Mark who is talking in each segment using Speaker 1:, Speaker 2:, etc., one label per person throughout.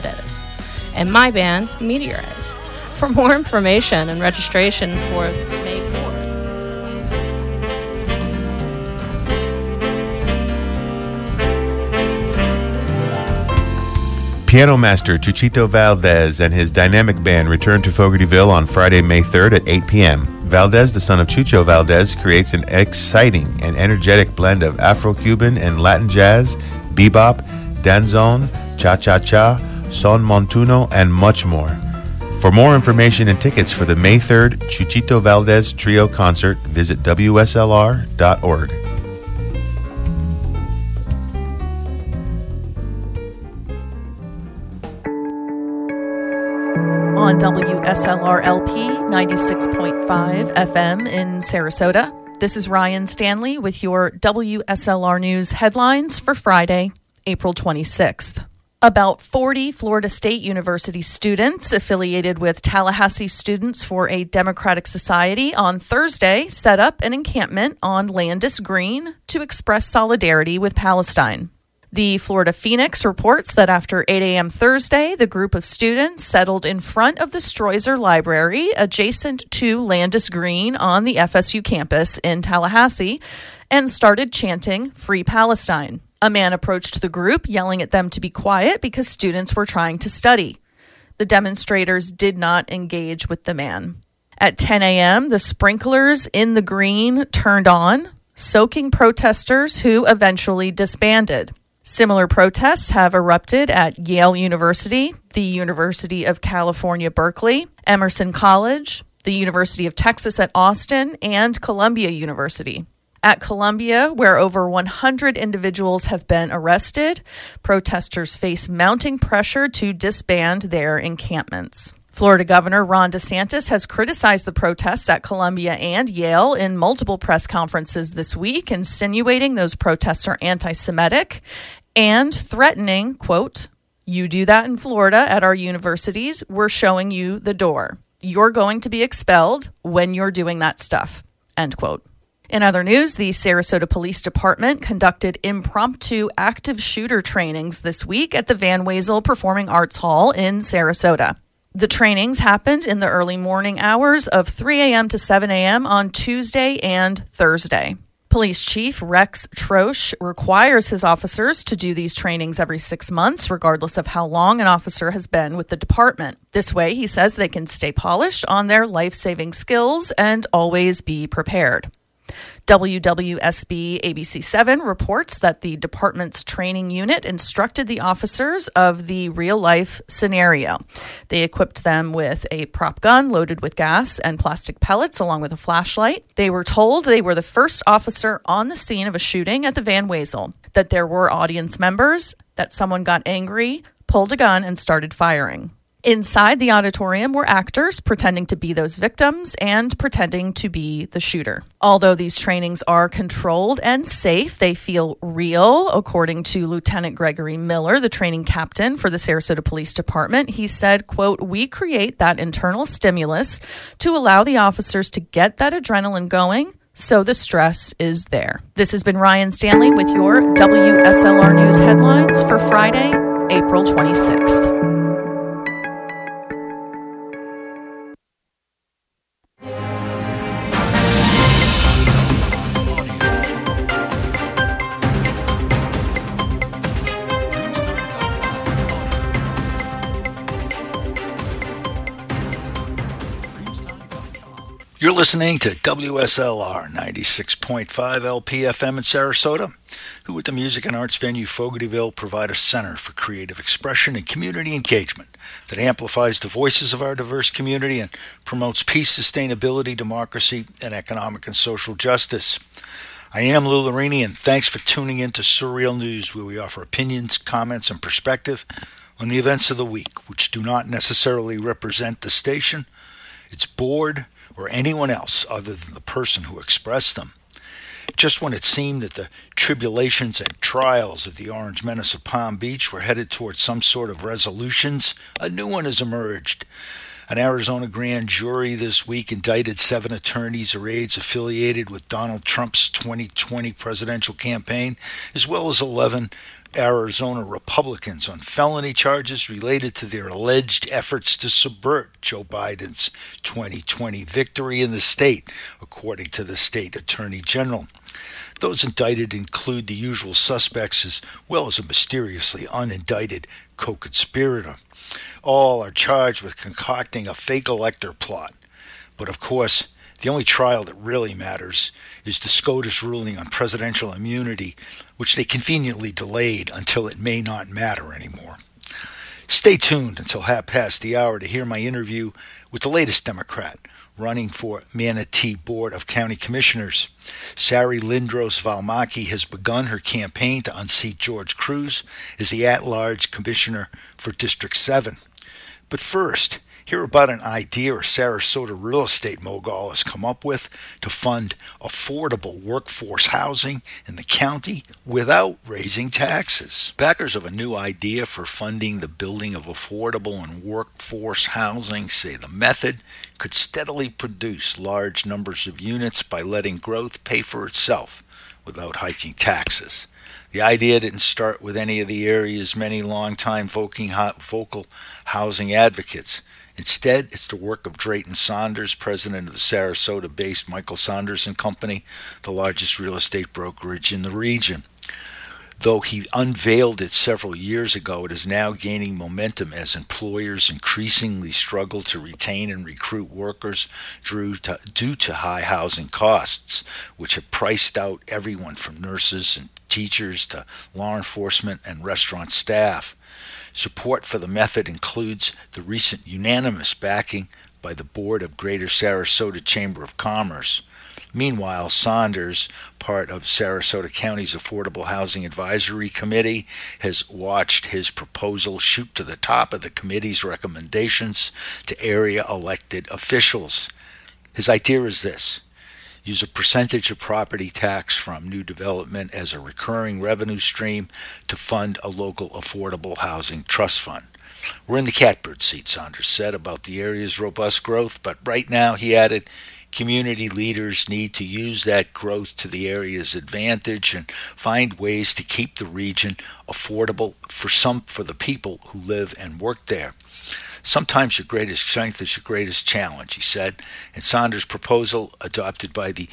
Speaker 1: Valdez, and my band, Meteorize. For more information and registration for May 4th,
Speaker 2: Piano master Chuchito Valdez and his dynamic band return to Fogartyville on Friday, May 3rd at 8 p.m. Valdez, the son of Chucho Valdez, creates an exciting and energetic blend of Afro-Cuban and Latin jazz, bebop, danzón, cha-cha-cha, son montuno, and much more. For more information and tickets for the May 3rd Chuchito Valdez Trio concert, visit WSLR.org.
Speaker 3: On WSLR-LP 96.5 FM in Sarasota, this is Ryan Stanley with your WSLR News headlines for Friday, April 26th. About 40 Florida State University students affiliated with Tallahassee Students for a Democratic Society on Thursday set up an encampment on Landis Green to express solidarity with Palestine. The Florida Phoenix reports that after 8 a.m. Thursday, the group of students settled in front of the Stroizer Library adjacent to Landis Green on the FSU campus in Tallahassee and started chanting Free Palestine. A man approached the group, yelling at them to be quiet because students were trying to study. The demonstrators did not engage with the man. At 10 a.m., the sprinklers in the green turned on, soaking protesters who eventually disbanded. Similar protests have erupted at Yale University, the University of California, Berkeley, Emerson College, the University of Texas at Austin, and Columbia University. At Columbia, where over 100 individuals have been arrested, protesters face mounting pressure to disband their encampments. Florida Governor Ron DeSantis has criticized the protests at Columbia and Yale in multiple press conferences this week, insinuating those protests are anti-Semitic and threatening, quote, "You do that in Florida at our universities, we're showing you the door. You're going to be expelled when you're doing that stuff," end quote. In other news, the Sarasota Police Department conducted impromptu active shooter trainings this week at the Van Wezel Performing Arts Hall in Sarasota. The trainings happened in the early morning hours of 3 a.m. to 7 a.m. on Tuesday and Thursday. Police Chief Rex Troche requires his officers to do these trainings every 6 months, regardless of how long an officer has been with the department. This way, he says they can stay polished on their life-saving skills and always be prepared. WWSB ABC7 reports that the department's training unit instructed the officers of the real-life scenario. They equipped them with a prop gun loaded with gas and plastic pellets along with a flashlight. They were told they were the first officer on the scene of a shooting at the Van Wezel, that there were audience members, that someone got angry, pulled a gun, and started firing. Inside the auditorium were actors pretending to be those victims and pretending to be the shooter. Although these trainings are controlled and safe, they feel real, according to Lieutenant Gregory Miller, the training captain for the Sarasota Police Department. He said, quote, "We create that internal stimulus to allow the officers to get that adrenaline going, so the stress is there." This has been Ryan Stanley with your WSLR News headlines for Friday, April 26th.
Speaker 4: You're listening to WSLR 96.5 LPFM in Sarasota, who with the music and arts venue Fogartyville provide a center for creative expression and community engagement that amplifies the voices of our diverse community and promotes peace, sustainability, democracy, and economic and social justice. I am Lou Larini, and thanks for tuning in to Surreal News, where we offer opinions, comments, and perspective on the events of the week, which do not necessarily represent the station, its board, or anyone else other than the person who expressed them. Just when it seemed that the tribulations and trials of the Orange Menace of Palm Beach were headed towards some sort of resolutions, a new one has emerged. An Arizona grand jury this week indicted 7 attorneys or aides affiliated with Donald Trump's 2020 presidential campaign, as well as 11 Arizona Republicans on felony charges related to their alleged efforts to subvert Joe Biden's 2020 victory in the state, according to the state attorney general. Those indicted include the usual suspects as well as a mysteriously unindicted co-conspirator. All are charged with concocting a fake elector plot. But of course, the only trial that really matters is the SCOTUS ruling on presidential immunity, which they conveniently delayed until it may not matter anymore. Stay tuned until 1:30 to hear my interview with the latest Democrat running for Manatee Board of County Commissioners. Sari Lindros Valmaki has begun her campaign to unseat George Cruz as the at-large commissioner for District 7. But first, hear about an idea a Sarasota real estate mogul has come up with to fund affordable workforce housing in the county without raising taxes. Backers of a new idea for funding the building of affordable and workforce housing say the method could steadily produce large numbers of units by letting growth pay for itself without hiking taxes. The idea didn't start with any of the area's many longtime vocal housing advocates. Instead, it's the work of Drayton Saunders, president of the Sarasota-based Michael Saunders & Company, the largest real estate brokerage in the region. Though he unveiled it several years ago, it is now gaining momentum as employers increasingly struggle to retain and recruit workers due to high housing costs, which have priced out everyone from nurses and teachers to law enforcement and restaurant staff. Support for the method includes the recent unanimous backing by the board of Greater Sarasota Chamber of Commerce. Meanwhile, Saunders, part of Sarasota County's Affordable Housing Advisory Committee, has watched his proposal shoot to the top of the committee's recommendations to area elected officials. His idea is this: use a percentage of property tax from new development as a recurring revenue stream to fund a local affordable housing trust fund. We're in the catbird seat, Saunders said, about the area's robust growth, but right now, he added, community leaders need to use that growth to the area's advantage and find ways to keep the region affordable for the people who live and work there. Sometimes your greatest strength is your greatest challenge, he said, and Saunders' proposal, adopted by the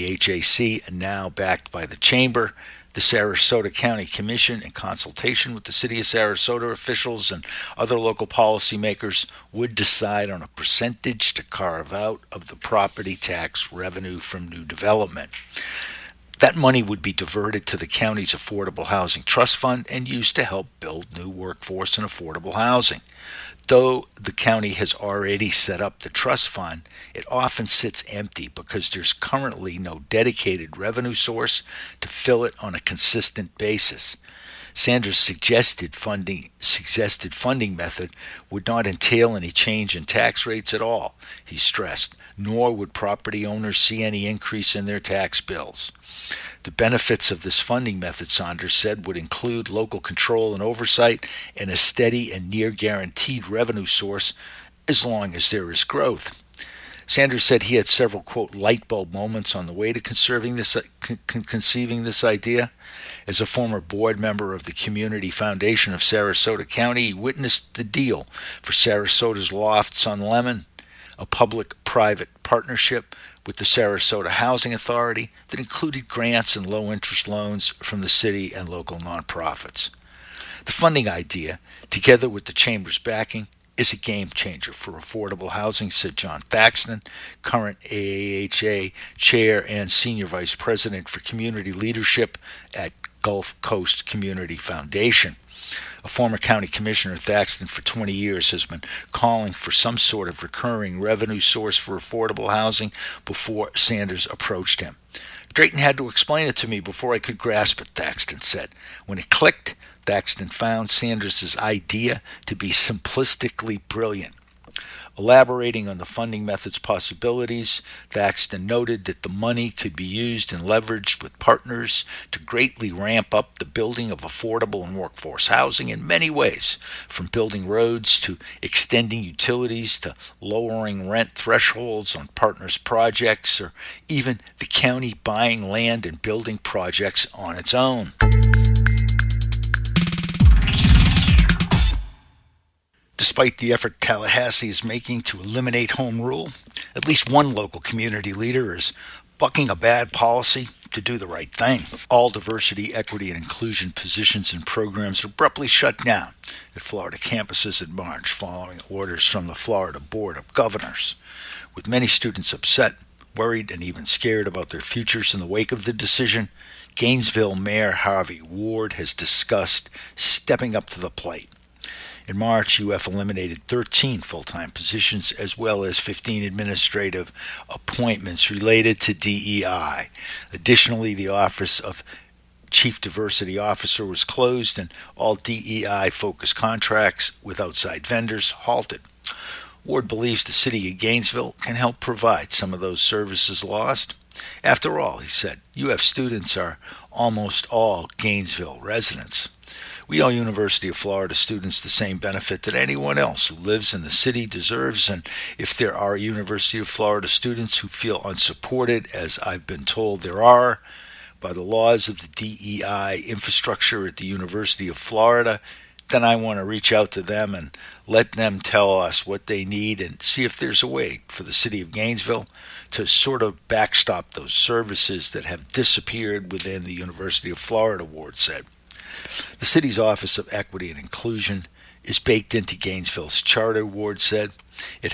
Speaker 4: AHAC and now backed by the Chamber, the Sarasota County Commission, in consultation with the City of Sarasota officials and other local policymakers, would decide on a percentage to carve out of the property tax revenue from new development. That money would be diverted to the county's Affordable Housing Trust Fund and used to help build new workforce and affordable housing. Though the county has already set up the trust fund, it often sits empty because there's currently no dedicated revenue source to fill it on a consistent basis. Sanders' suggested funding method would not entail any change in tax rates at all, he stressed, nor would property owners see any increase in their tax bills. The benefits of this funding method, Saunders said, would include local control and oversight and a steady and near-guaranteed revenue source as long as there is growth. Sanders said he had several, quote, light bulb moments on the way to conceiving this idea. As a former board member of the Community Foundation of Sarasota County, he witnessed the deal for Sarasota's Lofts on Lemon, a public-private partnership with the Sarasota Housing Authority that included grants and low-interest loans from the city and local nonprofits. The funding idea, together with the Chamber's backing, is a game-changer for affordable housing, said John Thaxton, current AAHA Chair and Senior Vice President for Community Leadership at Gulf Coast Community Foundation. A former county commissioner, Thaxton, for 20 years has been calling for some sort of recurring revenue source for affordable housing before Sanders approached him. Drayton had to explain it to me before I could grasp it, Thaxton said. When it clicked, Thaxton found Sanders' idea to be simplistically brilliant. Elaborating on the funding method's possibilities, Thaxton noted that the money could be used and leveraged with partners to greatly ramp up the building of affordable and workforce housing in many ways, from building roads to extending utilities to lowering rent thresholds on partners' projects, or even the county buying land and building projects on its own. Despite the effort Tallahassee is making to eliminate home rule, at least one local community leader is bucking a bad policy to do the right thing. All diversity, equity, and inclusion positions and programs abruptly shut down at Florida campuses in March following orders from the Florida Board of Governors. With many students upset, worried, and even scared about their futures in the wake of the decision, Gainesville Mayor Harvey Ward has discussed stepping up to the plate. In March, UF eliminated 13 full-time positions as well as 15 administrative appointments related to DEI. Additionally, the Office of Chief Diversity Officer was closed and all DEI-focused contracts with outside vendors halted. Ward believes the city of Gainesville can help provide some of those services lost. After all, he said, UF students are almost all Gainesville residents. We owe University of Florida students the same benefit that anyone else who lives in the city deserves, and if there are University of Florida students who feel unsupported, as I've been told there are, by the laws of the DEI infrastructure at the University of Florida, then I want to reach out to them and let them tell us what they need and see if there's a way for the city of Gainesville to sort of backstop those services that have disappeared within the University of Florida, Ward said. The city's Office of Equity and Inclusion is baked into Gainesville's charter, Ward said. It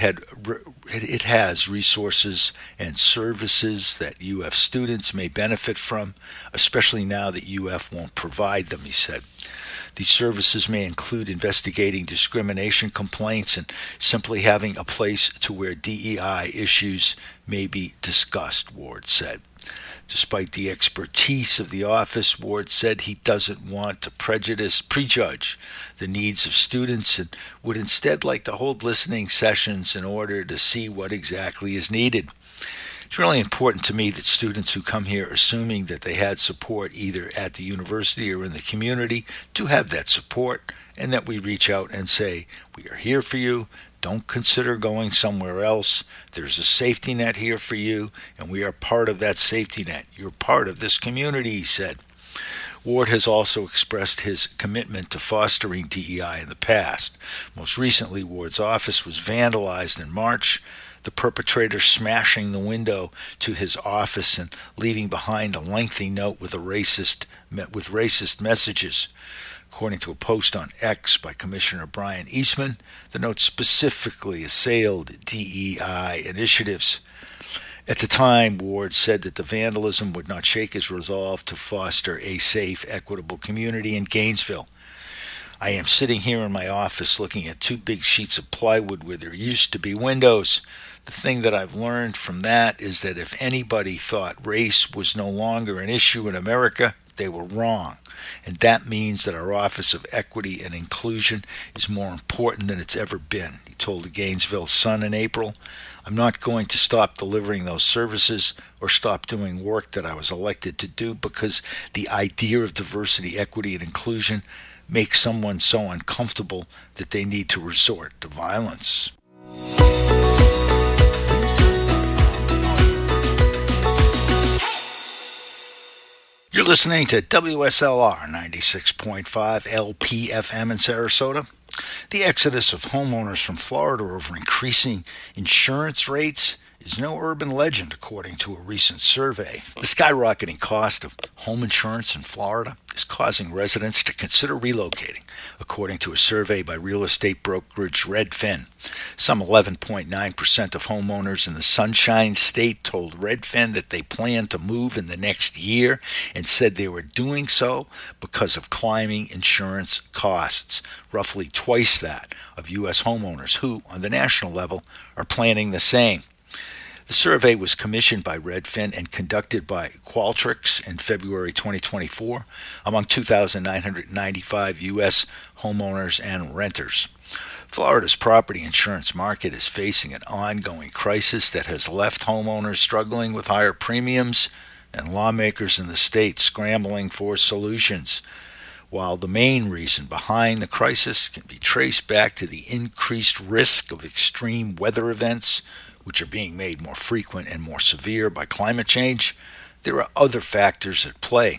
Speaker 4: has resources and services that UF students may benefit from, especially now that UF won't provide them, he said. These services may include investigating discrimination complaints and simply having a place to where DEI issues may be discussed, Ward said. Despite the expertise of the office, Ward said he doesn't want to prejudge the needs of students and would instead like to hold listening sessions in order to see what exactly is needed. It's really important to me that students who come here assuming that they had support either at the university or in the community do have that support, and that we reach out and say, we are here for you. Don't consider going somewhere else. There's a safety net here for you, and we are part of that safety net. You're part of this community, he said. Ward has also expressed his commitment to fostering DEI in the past. Most recently, Ward's office was vandalized in March, the perpetrator smashing the window to his office and leaving behind a lengthy note with racist messages. According to a post on X by Commissioner Brian Eastman, the note specifically assailed DEI initiatives. At the time, Ward said that the vandalism would not shake his resolve to foster a safe, equitable community in Gainesville. I am sitting here in my office looking at two big sheets of plywood where there used to be windows. The thing that I've learned from that is that if anybody thought race was no longer an issue in America, they were wrong. And that means that our Office of Equity and Inclusion is more important than it's ever been, he told the Gainesville Sun in April. I'm not going to stop delivering those services or stop doing work that I was elected to do because the idea of diversity, equity, and inclusion makes someone so uncomfortable that they need to resort to violence. You're listening to WSLR 96.5 LPFM in Sarasota. The exodus of homeowners from Florida over increasing insurance rates is no urban legend, according to a recent survey. The skyrocketing cost of home insurance in Florida is causing residents to consider relocating, according to a survey by real estate brokerage Redfin. Some 11.9% of homeowners in the Sunshine State told Redfin that they plan to move in the next year and said they were doing so because of climbing insurance costs, roughly twice that of U.S. homeowners who, on the national level, are planning the same. The survey was commissioned by Redfin and conducted by Qualtrics in February 2024 among 2,995 U.S. homeowners and renters. Florida's property insurance market is facing an ongoing crisis that has left homeowners struggling with higher premiums and lawmakers in the state scrambling for solutions. While the main reason behind the crisis can be traced back to the increased risk of extreme weather events, which are being made more frequent and more severe by climate change, there are other factors at play.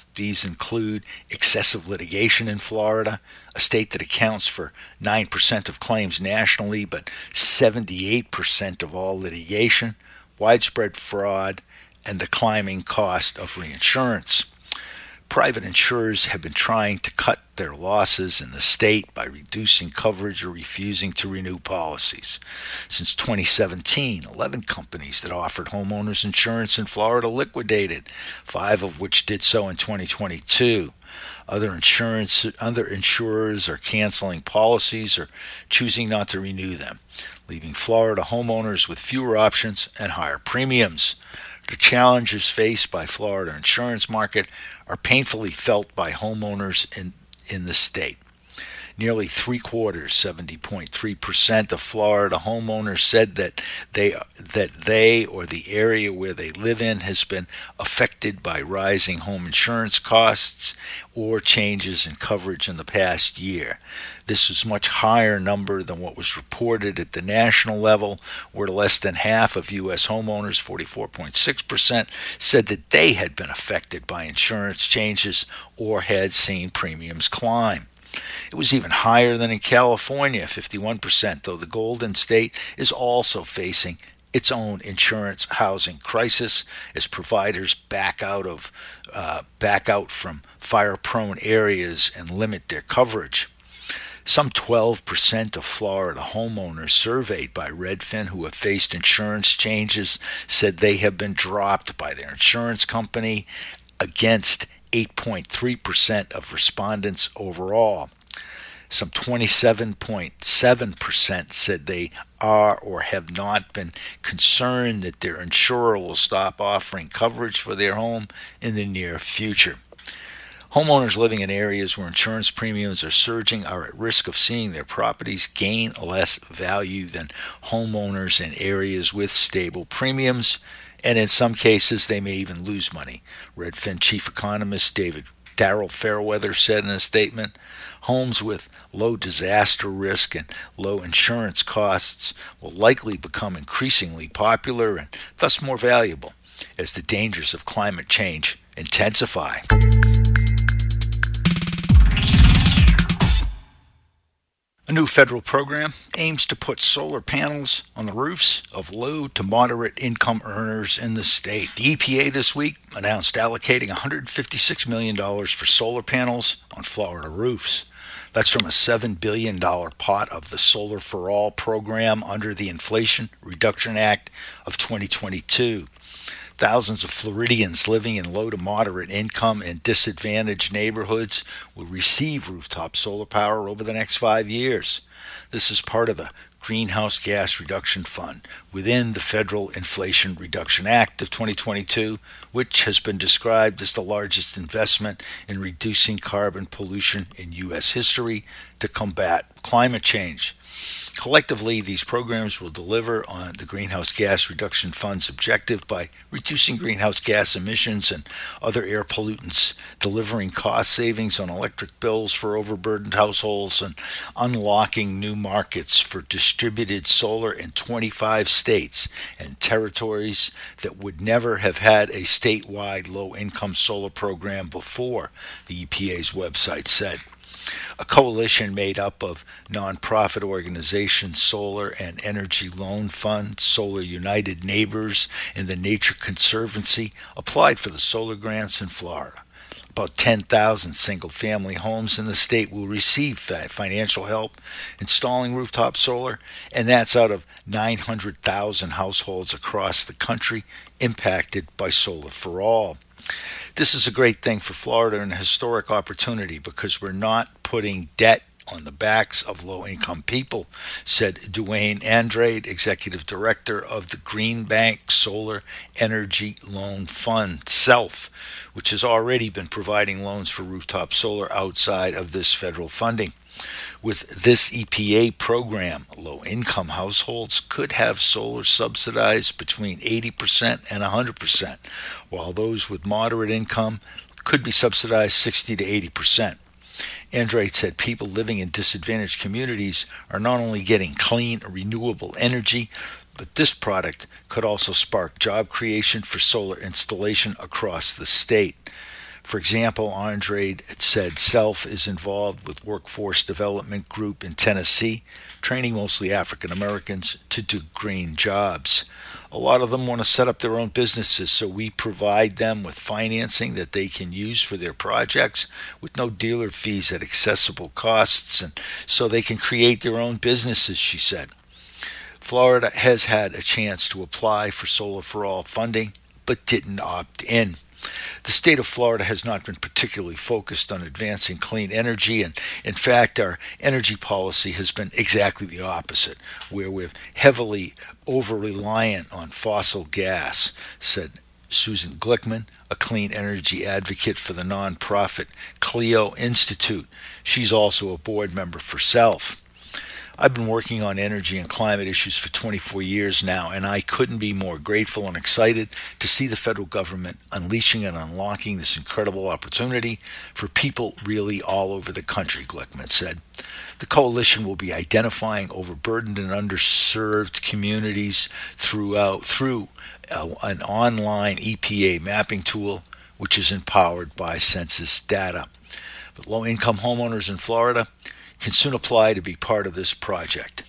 Speaker 4: These include excessive litigation in Florida, a state that accounts for 9% of claims nationally, but 78% of all litigation, widespread fraud, and the climbing cost of reinsurance. Private insurers have been trying to cut their losses in the state by reducing coverage or refusing to renew policies. Since 2017, 11 companies that offered homeowners insurance in Florida liquidated, 5 of which did so in 2022. Other insurers are canceling policies or choosing not to renew them, leaving Florida homeowners with fewer options and higher premiums. The challenges faced by Florida insurance market are painfully felt by homeowners in the state. Nearly 3/4, 70.3% of Florida homeowners said that they or the area where they live in has been affected by rising home insurance costs or changes in coverage in the past year. This is a much higher number than what was reported at the national level, where less than half of U.S. homeowners, 44.6%, said that they had been affected by insurance changes or had seen premiums climb. It was even higher than in California, 51%, though the Golden State is also facing its own insurance housing crisis as providers back out from fire-prone areas and limit their coverage. Some 12% of Florida homeowners surveyed by Redfin who have faced insurance changes said they have been dropped by their insurance company, against 8.3% of respondents overall. Some 27.7% said they are or have not been concerned that their insurer will stop offering coverage for their home in the near future. Homeowners living in areas where insurance premiums are surging are at risk of seeing their properties gain less value than homeowners in areas with stable premiums, and in some cases they may even lose money. Redfin chief economist Darrell Fairweather said in a statement, "Homes with low disaster risk and low insurance costs will likely become increasingly popular and thus more valuable as the dangers of climate change intensify." A new federal program aims to put solar panels on the roofs of low to moderate income earners in the state. The EPA this week announced allocating $156 million for solar panels on Florida roofs. That's from a $7 billion pot of the Solar for All program under the Inflation Reduction Act of 2022. Thousands of Floridians living in low to moderate income and disadvantaged neighborhoods will receive rooftop solar power over the next 5 years. This is part of the Greenhouse Gas Reduction Fund within the Federal Inflation Reduction Act of 2022, which has been described as the largest investment in reducing carbon pollution in U.S. history to combat climate change. Collectively, these programs will deliver on the Greenhouse Gas Reduction Fund's objective by reducing greenhouse gas emissions and other air pollutants, delivering cost savings on electric bills for overburdened households, and unlocking new markets for distributed solar in 25 states and territories that would never have had a statewide low-income solar program before, the EPA's website said. A coalition made up of nonprofit organizations, Solar and Energy Loan Fund, Solar United Neighbors, and the Nature Conservancy applied for the solar grants in Florida. About 10,000 single-family homes in the state will receive financial help installing rooftop solar, and that's out of 900,000 households across the country impacted by Solar for All. This is a great thing for Florida and a historic opportunity because we're not putting debt on the backs of low-income people, said Duane Andrade, Executive Director of the Green Bank Solar Energy Loan Fund, SELF, which has already been providing loans for rooftop solar outside of this federal funding. With this EPA program, low-income households could have solar subsidized between 80% and 100%, while those with moderate income could be subsidized 60 to 80%. Andrade said people living in disadvantaged communities are not only getting clean, renewable energy, but this product could also spark job creation for solar installation across the state. For example, Andrade said Self is involved with Workforce Development Group in Tennessee, training mostly African Americans to do green jobs. A lot of them want to set up their own businesses, so we provide them with financing that they can use for their projects with no dealer fees at accessible costs, and so they can create their own businesses, she said. Florida has had a chance to apply for Solar for All funding, but didn't opt in. The state of Florida has not been particularly focused on advancing clean energy, and in fact, our energy policy has been exactly the opposite, where we're heavily over-reliant on fossil gas, said Susan Glickman, a clean energy advocate for the nonprofit Clio Institute. She's also a board member for SELF. I've been working on energy and climate issues for 24 years now, and I couldn't be more grateful and excited to see the federal government unleashing and unlocking this incredible opportunity for people really all over the country, Glickman said. The coalition will be identifying overburdened and underserved communities through an online EPA mapping tool, which is empowered by census data. But low-income homeowners in Florida can soon apply to be part of this project.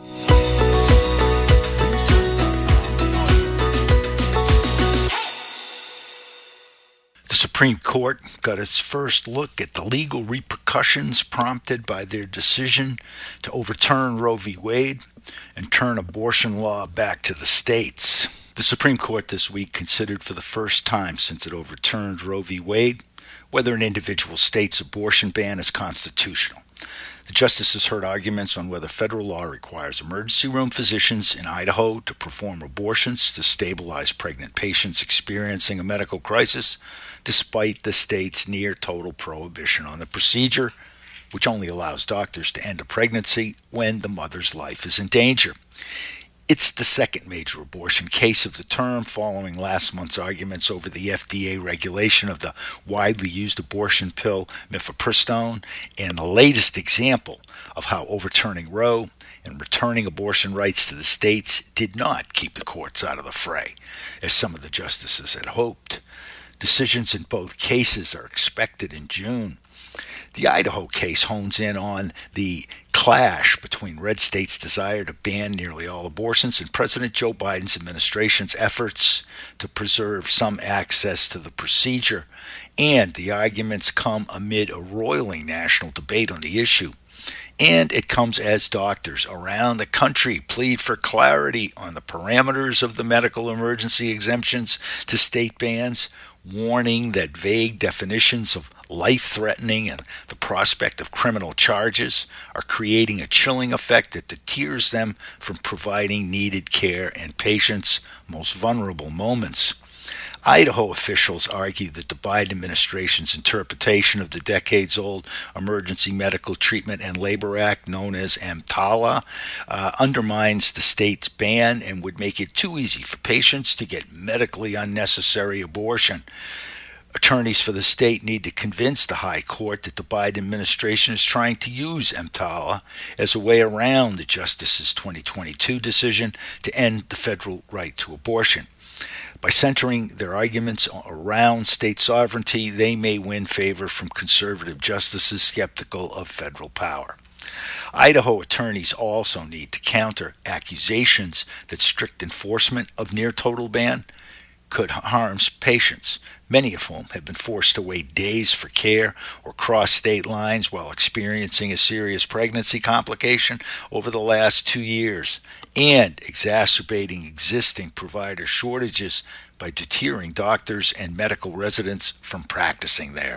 Speaker 4: The Supreme Court got its first look at the legal repercussions prompted by their decision to overturn Roe v. Wade and turn abortion law back to the states. The Supreme Court this week considered for the first time since it overturned Roe v. Wade whether an individual state's abortion ban is constitutional. The justices heard arguments on whether federal law requires emergency room physicians in Idaho to perform abortions to stabilize pregnant patients experiencing a medical crisis, despite the state's near-total prohibition on the procedure, which only allows doctors to end a pregnancy when the mother's life is in danger. It's the second major abortion case of the term, following last month's arguments over the FDA regulation of the widely used abortion pill mifepristone, and the latest example of how overturning Roe and returning abortion rights to the states did not keep the courts out of the fray, as some of the justices had hoped. Decisions in both cases are expected in June. The Idaho case hones in on the clash between red states' desire to ban nearly all abortions and President Joe Biden's administration's efforts to preserve some access to the procedure. And the arguments come amid a roiling national debate on the issue. And it comes as doctors around the country plead for clarity on the parameters of the medical emergency exemptions to state bans, warning that vague definitions of life-threatening and the prospect of criminal charges are creating a chilling effect that deters them from providing needed care in patients' most vulnerable moments. Idaho officials argue that the Biden administration's interpretation of the decades-old Emergency Medical Treatment and Labor Act, known as EMTALA, undermines the state's ban and would make it too easy for patients to get medically unnecessary abortion. Attorneys for the state need to convince the High Court that the Biden administration is trying to use EMTALA as a way around the justice's 2022 decision to end the federal right to abortion. By centering their arguments around state sovereignty, they may win favor from conservative justices skeptical of federal power. Idaho attorneys also need to counter accusations that strict enforcement of near-total ban could harm patients, many of whom have been forced to wait days for care or cross state lines while experiencing a serious pregnancy complication over the last 2 years, and exacerbating existing provider shortages by deterring doctors and medical residents from practicing there.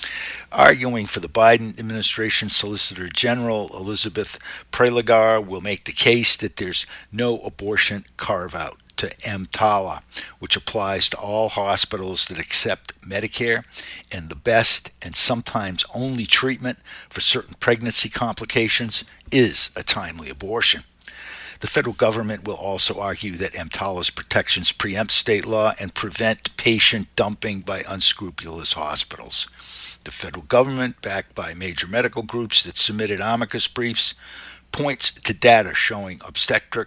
Speaker 4: Arguing for the Biden administration, Solicitor General Elizabeth Prelogar will make the case that there's no abortion carve-out to EMTALA, which applies to all hospitals that accept Medicare, and the best and sometimes only treatment for certain pregnancy complications is a timely abortion. The federal government will also argue that EMTALA's protections preempt state law and prevent patient dumping by unscrupulous hospitals. The federal government, backed by major medical groups that submitted amicus briefs, points to data showing obstetric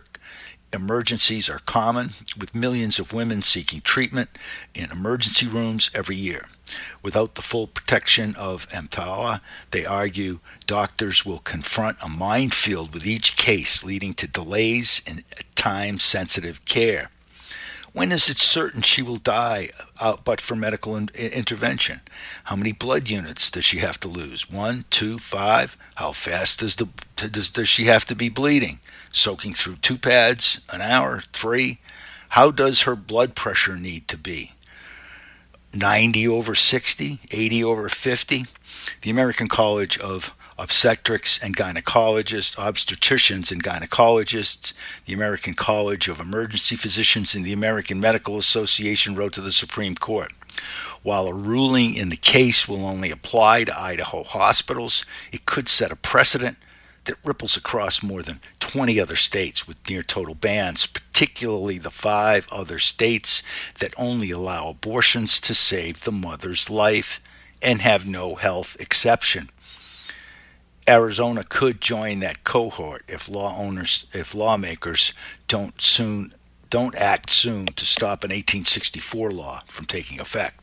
Speaker 4: emergencies are common, with millions of women seeking treatment in emergency rooms every year. Without the full protection of EMTALA, they argue doctors will confront a minefield with each case, leading to delays in time-sensitive care. When is it certain she will die but for medical intervention? How many blood units does she have to lose? 1, 2, 5? How fast does she have to be bleeding? Soaking through 2 pads an hour? 3? How does her blood pressure need to be? 90 over 60? 80 over 50? The American College of Obstetricians and Obstetricians and Gynecologists, the American College of Emergency Physicians, and the American Medical Association wrote to the Supreme Court. While a ruling in the case will only apply to Idaho hospitals, it could set a precedent that ripples across more than 20 other states with near total bans, particularly the 5 other states that only allow abortions to save the mother's life and have no health exception. Arizona could join that cohort if lawmakers don't act soon to stop an 1864 law from taking effect.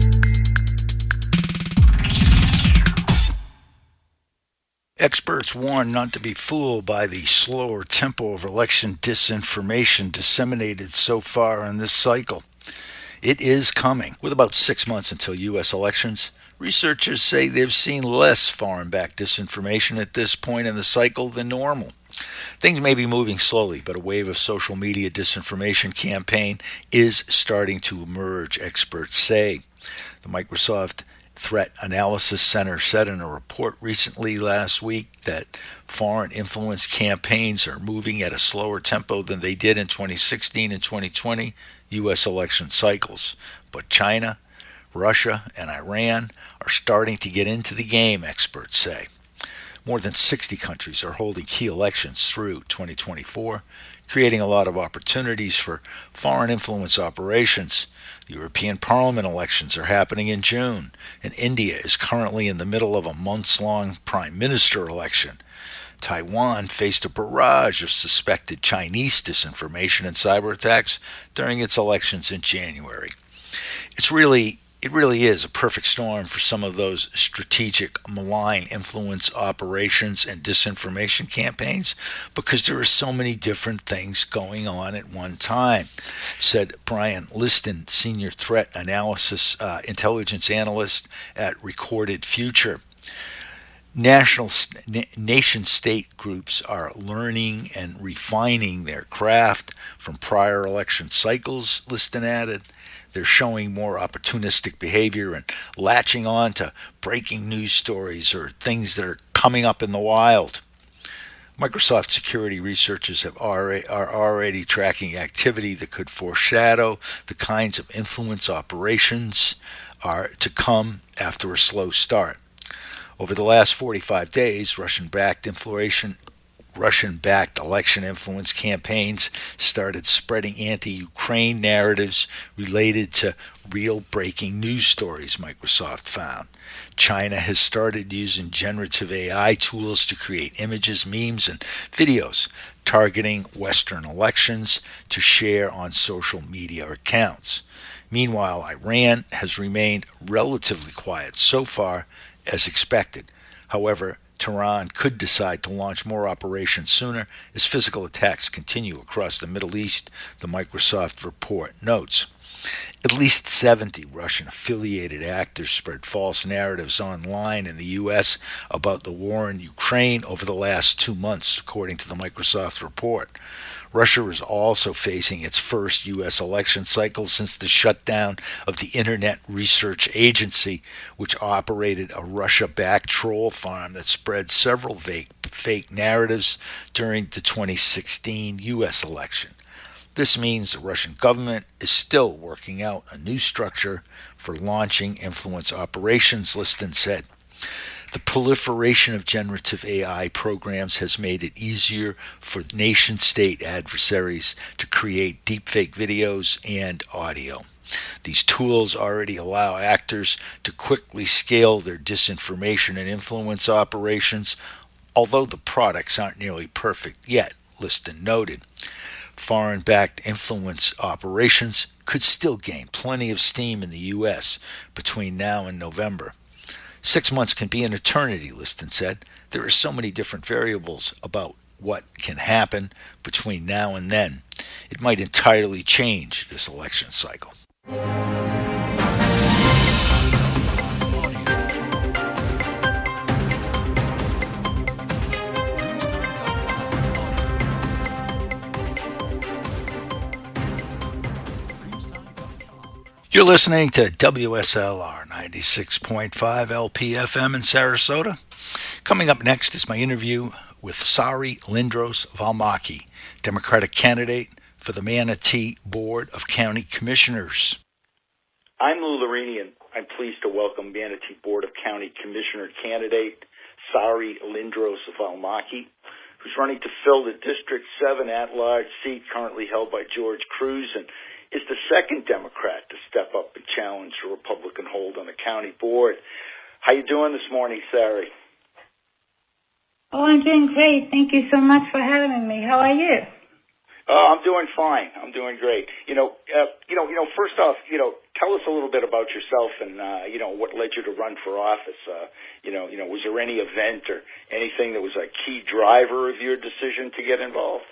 Speaker 4: Experts warn not to be fooled by the slower tempo of election disinformation disseminated so far in this cycle. It is coming. With about 6 months until U.S. elections, researchers say they've seen less foreign-backed disinformation at this point in the cycle than normal. Things may be moving slowly, but a wave of social media disinformation campaign is starting to emerge, experts say. The Microsoft Threat Analysis Center said in a report recently last week that foreign influence campaigns are moving at a slower tempo than they did in 2016 and 2020 U.S. election cycles. But China, Russia, and Iran are starting to get into the game, experts say. More than 60 countries are holding key elections through 2024, creating a lot of opportunities for foreign influence operations. The European Parliament elections are happening in June, and India is currently in the middle of a months-long prime minister election. Taiwan faced a barrage of suspected Chinese disinformation and cyber attacks during its elections in January. It really is a perfect storm for some of those strategic malign influence operations and disinformation campaigns because there are so many different things going on at one time, said Brian Liston, Senior Threat Analysis Intelligence Analyst at Recorded Future. Nation-state groups are learning and refining their craft from prior election cycles, Liston added. They're showing more opportunistic behavior and latching on to breaking news stories or things that are coming up in the wild. Microsoft security researchers are already tracking activity that could foreshadow the kinds of influence operations are to come after a slow start. Over the last 45 days, Russian-backed election influence campaigns started spreading anti-Ukraine narratives related to real breaking news stories, Microsoft found. China has started using generative AI tools to create images, memes, and videos targeting Western elections to share on social media accounts. Meanwhile, Iran has remained relatively quiet so far, as expected. However, Tehran could decide to launch more operations sooner as physical attacks continue across the Middle East, the Microsoft report notes. At least 70 Russian-affiliated actors spread false narratives online in the U.S. about the war in Ukraine over the last 2 months, according to the Microsoft report. Russia is also facing its first U.S. election cycle since the shutdown of the Internet Research Agency, which operated a Russia-backed troll farm that spread several fake narratives during the 2016 U.S. election. This means the Russian government is still working out a new structure for launching influence operations, Liston said. The proliferation of generative AI programs has made it easier for nation-state adversaries to create deepfake videos and audio. These tools already allow actors to quickly scale their disinformation and influence operations, although the products aren't nearly perfect yet, Liston noted. foreign-backed influence operations could still gain plenty of steam in the U.S. between now and November. 6 months can be an eternity, Liston said. There are so many different variables about what can happen between now and then. It might entirely change this election cycle. You're listening to WSLR 96.5 LPFM in Sarasota. Coming up next is my interview with Sari Lindros Valmaki, Democratic candidate for the Manatee Board of County Commissioners.
Speaker 5: I'm Lou Larini, and I'm pleased to welcome Manatee Board of County Commissioner candidate Sari Lindros Valmaki, who's running to fill the District 7 at-large seat currently held by George Cruz, and is the second Democrat to step up and challenge the Republican hold on the county board. How you doing this morning, Sari?
Speaker 6: Oh, I'm doing great. Thank you so much for having me. How are you?
Speaker 5: I'm doing fine. I'm doing great. First off, tell us a little bit about yourself and, what led you to run for office. Was there any event or anything that was a key driver of your decision to get involved?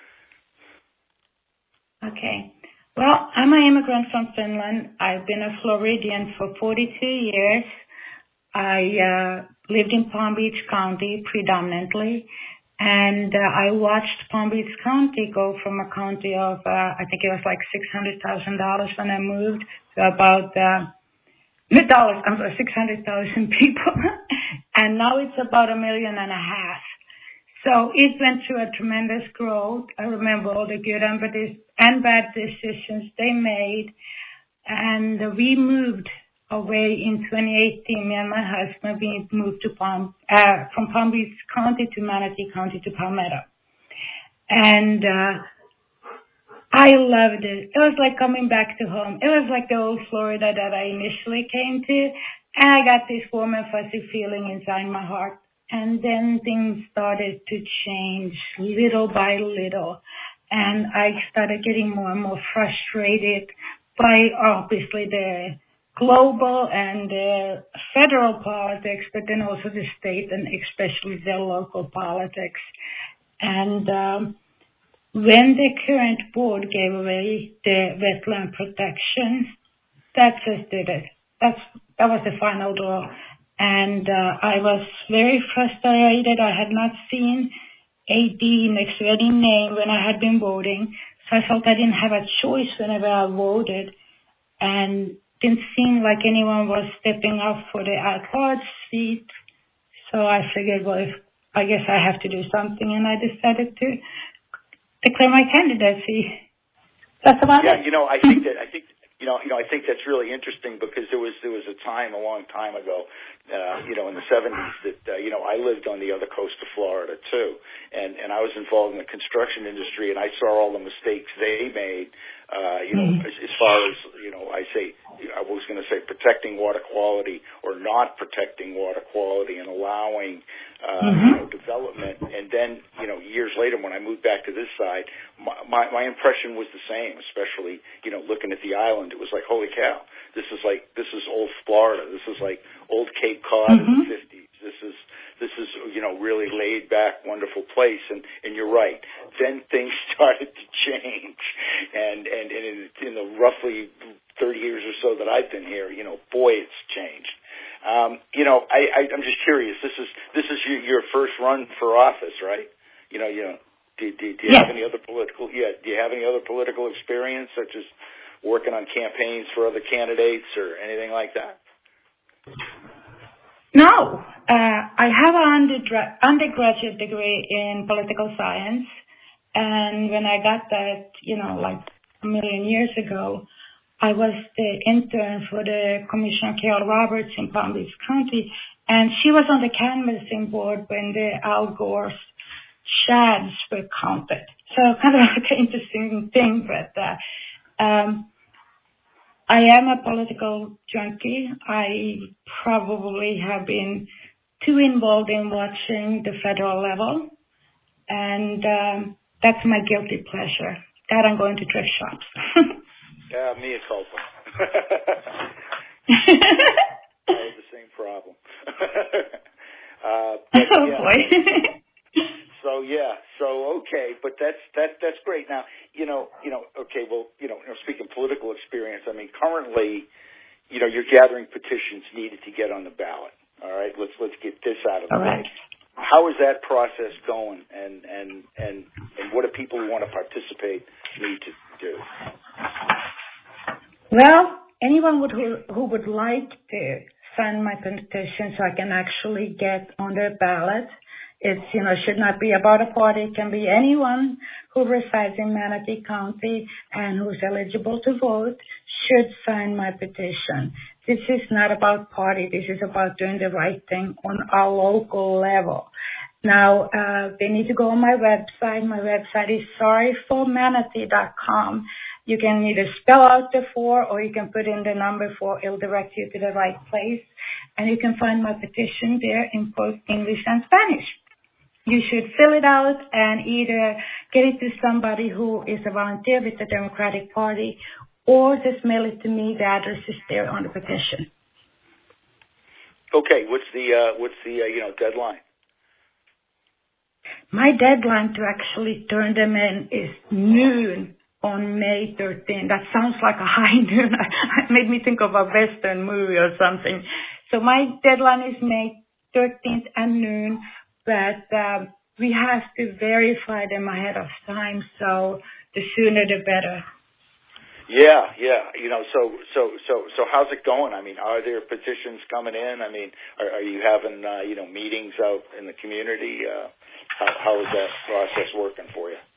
Speaker 6: Okay. Well, I'm an immigrant from Finland. I've been a Floridian for 42 years. I lived in Palm Beach County predominantly, and I watched Palm Beach County go from a county of, I think it was like $600,000 when I moved, to about, not dollars, I'm sorry, 600,000 people, and now it's about 1.5 million. So it went through a tremendous growth. I remember all the good and bad decisions they made. And we moved away in 2018. Me and my husband, we moved to from Palm Beach County to Manatee County to Palmetto. And I loved it. It was like coming back to home. It was like the old Florida that I initially came to. And I got this warm and fuzzy feeling inside my heart. And then things started to change little by little. And I started getting more and more frustrated by obviously the global and the federal politics, but then also the state and especially the local politics. And when the current board gave away the wetland protection, that just did it. That was the final draw. And I was very frustrated. I had not seen AD next to any name when I had been voting, so I felt I didn't have a choice whenever I voted, and didn't seem like anyone was stepping up for the at-large seat. So I figured, well, I guess I have to do something, and I decided to declare my candidacy. That's about it.
Speaker 5: I think that's really interesting because there was a time a long time ago, in the 70s that I lived on the other coast of Florida too, and I was involved in the construction industry, and I saw all the mistakes they made. As far as I was going to say protecting water quality or not protecting water quality and allowing development. And then years later when I moved back to this side, my impression was the same. Especially looking at the island, it was like, holy cow, this is old Florida. This is like old Cape Cod in the 50s. This is really laid back, wonderful place. And you're right. Then things started to change, and in the roughly 30 years or so that I've been here, boy, it's changed. I'm just curious. This is your first run for office, right? Do you have any other political? Yeah. Do you have any other political experience, such as working on campaigns for other candidates or anything like that?
Speaker 6: No. I have an undergraduate degree in political science, and when I got that, like 1 million years ago, I was the intern for the Commissioner Carol Roberts in Palm Beach County, and she was on the canvassing board when the Al Gore's shads were counted. So kind of like an interesting thing, but I am a political junkie. I probably have been too involved in watching the federal level, and that's my guilty pleasure. that I'm going to thrift shops.
Speaker 5: Mea culpa. I have the same problem.
Speaker 6: Boy.
Speaker 5: So okay, but that's great. Now, okay, well, speaking political experience, I mean, currently, you're gathering petitions needed to get on the ballot. All right, let's get this out of the way. How is that process going, and what do people who want to participate need to do?
Speaker 6: Well, anyone who would like to sign my petition so I can actually get on the ballot. It's, should not be about a party. It can be anyone who resides in Manatee County and who's eligible to vote should sign my petition. This is not about party. This is about doing the right thing on a local level. Now, they need to go on my website. My website is sorryformanatee.com. You can either spell out the 4 or you can put in the number 4. It'll direct you to the right place. And you can find my petition there in both English and Spanish. You should fill it out and either get it to somebody who is a volunteer with the Democratic Party or just mail it to me. The address is there on the petition.
Speaker 5: Okay, what's the deadline?
Speaker 6: My deadline to actually turn them in is noon on May 13th. That sounds like a high noon. It made me think of a Western movie or something. So my deadline is May 13th at noon, but we have to verify them ahead of time. So the sooner the better.
Speaker 5: Yeah. So how's it going? I mean, are there petitions coming in? I mean, are you having meetings out in the community? How is that process working for you?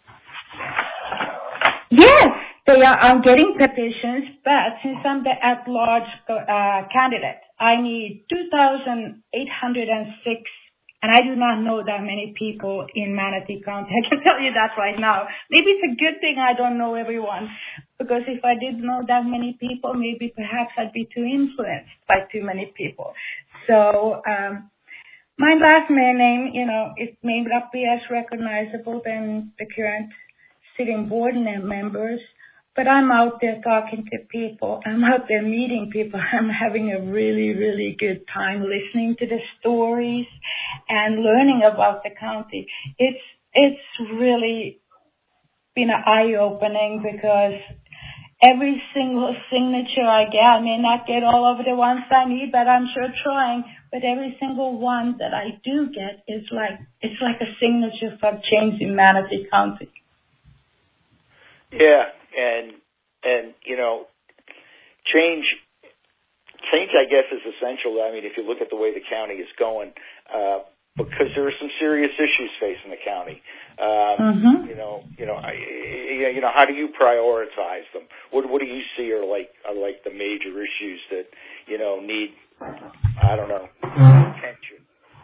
Speaker 6: Yes, they are. I'm getting petitions, but since I'm the at-large candidate, I need 2,806, and I do not know that many people in Manatee County. I can tell you that right now. Maybe it's a good thing I don't know everyone, because if I did know that many people, maybe perhaps I'd be too influenced by too many people. So my last name, it may not be as recognizable than the current sitting board members, but I'm out there talking to people. I'm out there meeting people. I'm having a really, really good time listening to the stories and learning about the county. It's really been eye-opening because every single signature I get, I may not get all of the ones I need, but I'm sure trying. But every single one that I do get is it's like a signature for change in Manatee County.
Speaker 5: Yeah, and change I guess is essential. I mean, if you look at the way the county is going, because there are some serious issues facing the county. How do you prioritize them? What do you see are like the major issues that need, I don't know, attention?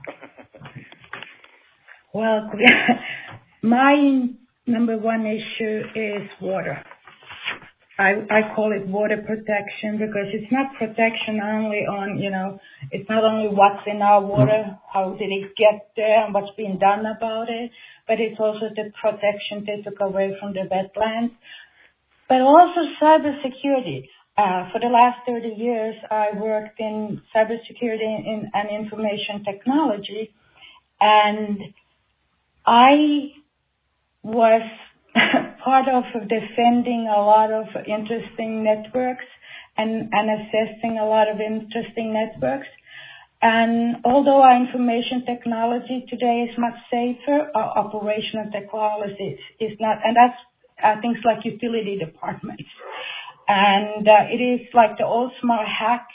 Speaker 6: Well, my number one issue is water. I call it water protection because it's not protection only on, it's not only what's in our water, how did it get there and what's being done about it, but it's also the protection they took away from the wetlands, but also cybersecurity. For the last 30 years, I worked in cybersecurity and information technology, and I was part of defending a lot of interesting networks and assessing a lot of interesting networks. And although our information technology today is much safer, our operational technology is not, and that's things like utility departments. And it is like the old smart hack,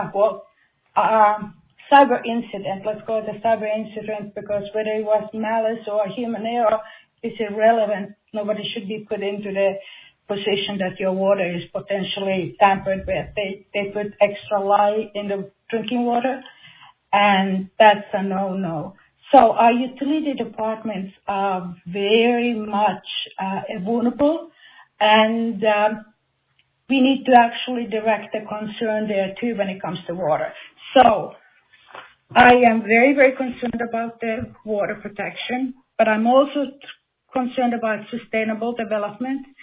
Speaker 6: cyber incident, let's call it a cyber incident, because whether it was malice or human error is irrelevant. Nobody should be put into the position that your water is potentially tampered with. They put extra lye in the drinking water, and that's a no-no. So our utility departments are very much vulnerable, and we need to actually direct the concern there too when it comes to water. So I am very, very concerned about the water protection, but I'm also concerned about sustainable development.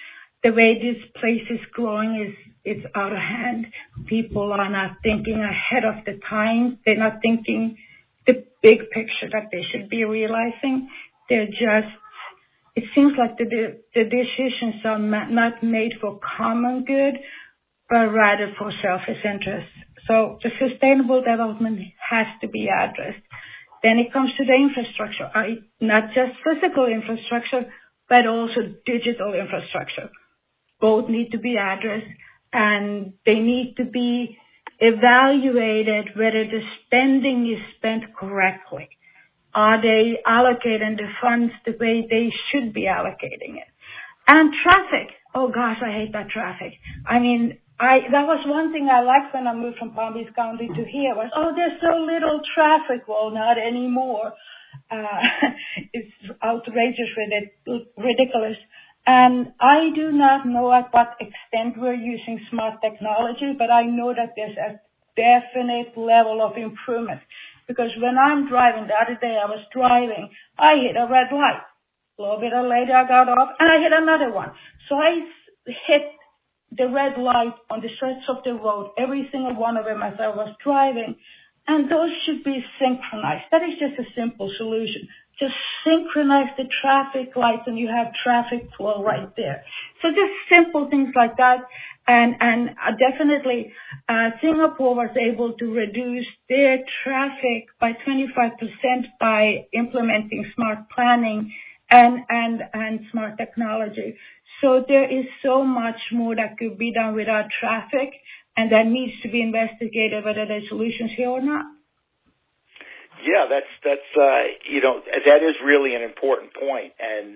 Speaker 6: the way this place is growing it's out of hand. People are not thinking ahead of the time. They're not thinking the big picture that they should be realizing. They're just, it seems like the decisions are not made for common good, but rather for selfish interests. So the sustainable development has to be addressed. Then it comes to the infrastructure, not just physical infrastructure, but also digital infrastructure. Both need to be addressed, and they need to be evaluated whether the spending is spent correctly. Are they allocating the funds the way they should be allocating it? And traffic. Oh gosh, I hate that traffic. I mean, that was one thing I liked when I moved from Palm Beach County to here was, there's so little traffic. Well, not anymore. It's outrageous, ridiculous. And I do not know at what extent we're using smart technology, but I know that there's a definite level of improvement. Because when I'm driving, the other day I was driving, I hit a red light. A little bit later I got off and I hit another one. So I hit the red light on the stretch of the road, every single one of them as I was driving. And those should be synchronized. That is just a simple solution. Just synchronize the traffic lights and you have traffic flow right there. So just simple things like that. And definitely, Singapore was able to reduce their traffic by 25% by implementing smart planning and smart technology. So there is so much more that could be done with our traffic, and that needs to be investigated whether there's solutions here or not.
Speaker 5: Yeah, that's that is really an important point, and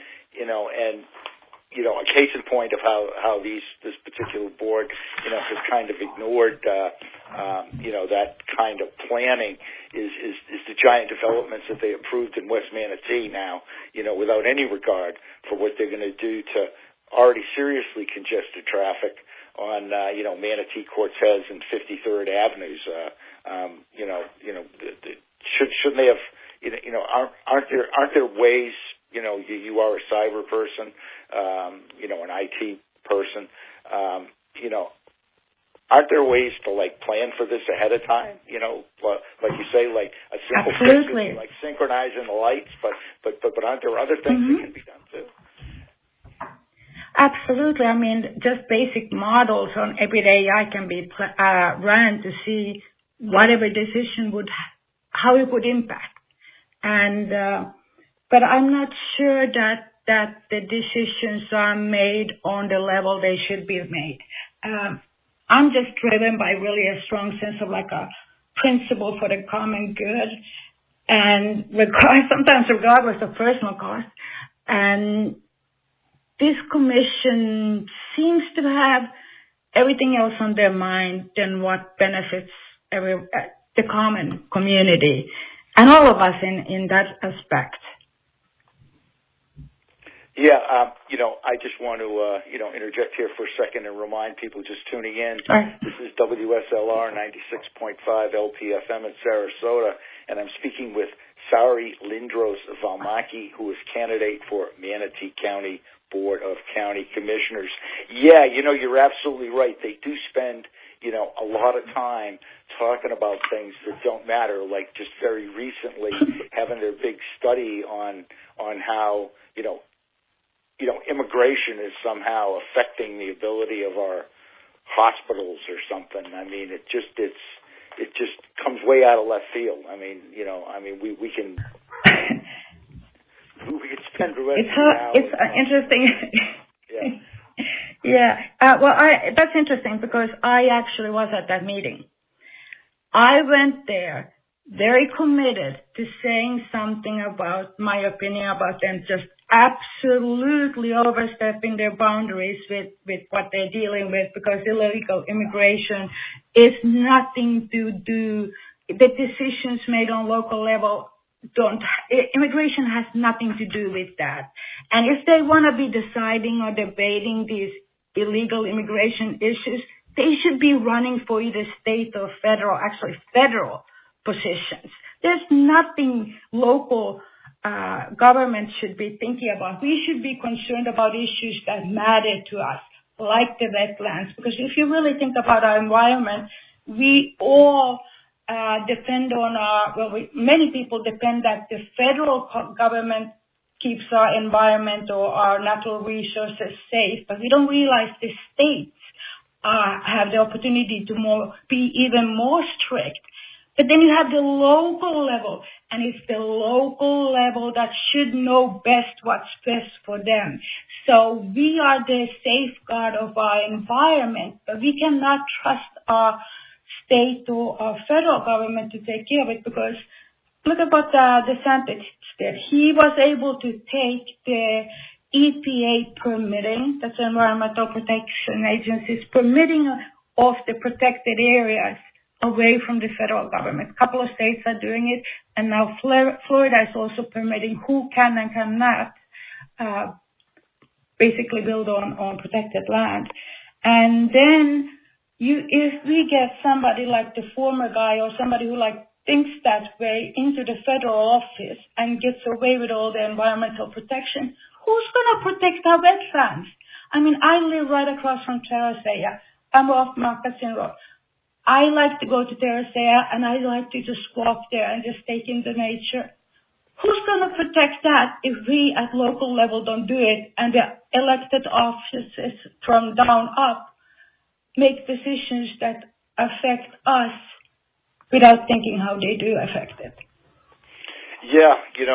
Speaker 5: a case in point of how this particular board has kind of ignored that kind of planning is the giant developments that they approved in West Manatee now, without any regard for what they're going to do to already seriously congested traffic on Manatee, Cortez, and 53rd Avenues. Shouldn't they have? Aren't there ways? You are a cyber person, an IT person. Aren't there ways to plan for this ahead of time? Like you say, like a simple fix, like synchronizing the lights, but aren't there other things that can be done too?
Speaker 6: Absolutely. I mean, just basic models on everyday AI can be run to see whatever decision how it would impact. And but I'm not sure that the decisions are made on the level they should be made. I'm just driven by really a strong sense of a principle for the common good, and sometimes regardless of personal cost. And this commission seems to have everything else on their mind than what benefits the common community and all of us in that aspect.
Speaker 5: Yeah, I just want to, interject here for a second and remind people just tuning in. This is WSLR 96.5 LPFM in Sarasota, and I'm speaking with Sari Lindros Valmaki, who is candidate for Manatee County Board of County Commissioners. Yeah, you're absolutely right. They do spend, a lot of time talking about things that don't matter, like just very recently having their big study on how, immigration is somehow affecting the ability of our hospitals or something. I mean, it just comes way out of left field. I mean, we can spend the rest of the hour.
Speaker 6: It's interesting.
Speaker 5: Yeah.
Speaker 6: Yeah. That's interesting because I actually was at that meeting. I went there very committed to saying something about my opinion about them just absolutely overstepping their boundaries with what they're dealing with, because illegal immigration is nothing to do, the decisions made on local level immigration has nothing to do with that. And if they want to be deciding or debating these illegal immigration issues, they should be running for either state or federal positions. There's nothing local government should be thinking about. We should be concerned about issues that matter to us, like the wetlands. Because if you really think about our environment, we all depend on many people depend that the federal government keeps our environment or our natural resources safe, but we don't realize the states have the opportunity to be even more strict. But then you have the local level, and it's the local level that should know best what's best for them. So we are the safeguard of our environment, but we cannot trust our state or our federal government to take care of it, because look at what DeSantis did. He was able to take the EPA permitting, that's Environmental Protection Agency's permitting of the protected areas away from the federal government. A couple of states are doing it, and now Florida is also permitting who can and cannot basically build on protected land. And then if we get somebody like the former guy or somebody who thinks that way into the federal office and gets away with all the environmental protection, who's going to protect our wetlands? I mean, I live right across from Terracea. I'm off Moccasin Road. I like to go to Terracea, and I like to just walk there and just take in the nature. Who's going to protect that if we at local level don't do it, and the elected offices from down up make decisions that affect us without thinking how they do affect it?
Speaker 5: Yeah,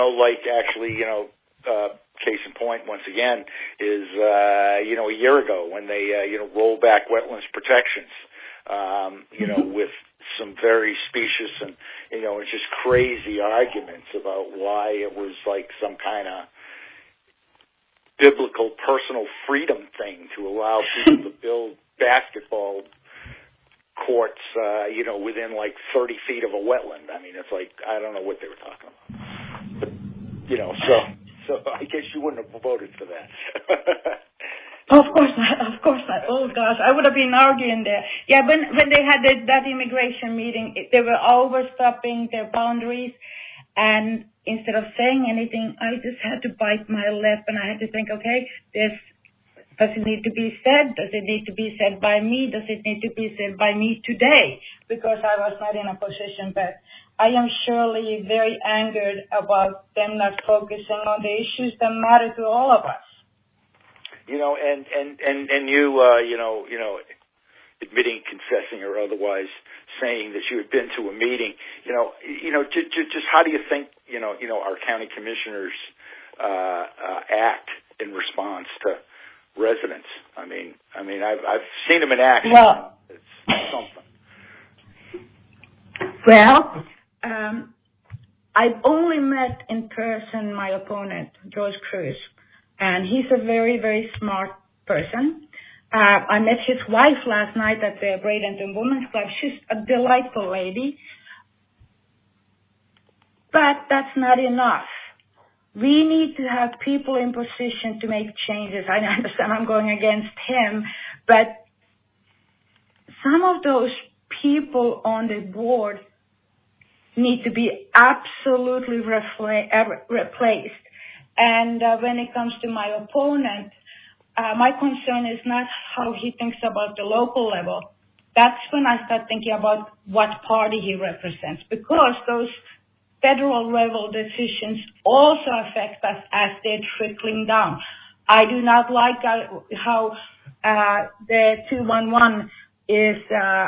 Speaker 5: case in point, once again, is, a year ago when they, rolled back wetlands protections, with some very specious and, it's just crazy arguments about why it was like some kind of biblical personal freedom thing to allow people to build basketball courts, within 30 feet of a wetland. I mean, it's I don't know what they were talking about. But, so I guess you wouldn't have voted for that.
Speaker 6: Of course not. Oh gosh, I would have been arguing there. Yeah, when they had that immigration meeting, they were overstepping their boundaries, and instead of saying anything, I just had to bite my lip, and I had to think, okay, this does it need to be said? Does it need to be said by me? Does it need to be said by me today? Because I was not in a position, but I am surely very angered about them not focusing on the issues that matter to all of us.
Speaker 5: And you, admitting, confessing, or otherwise saying that you had been to a meeting, just how do you think, our county commissioners act in response to residents? I mean, I've seen them in action.
Speaker 6: Well,
Speaker 5: it's something.
Speaker 6: Well, I've only met in person my opponent, George Cruz, and he's a very, very smart person. I met his wife last night at the Bradenton Women's Club. She's a delightful lady. But that's not enough. We need to have people in position to make changes. I understand I'm going against him, but some of those people on the board need to be absolutely replaced. And when it comes to my opponent, my concern is not how he thinks about the local level. That's when I start thinking about what party he represents, because those federal level decisions also affect us as they're trickling down. I do not like how the 211 is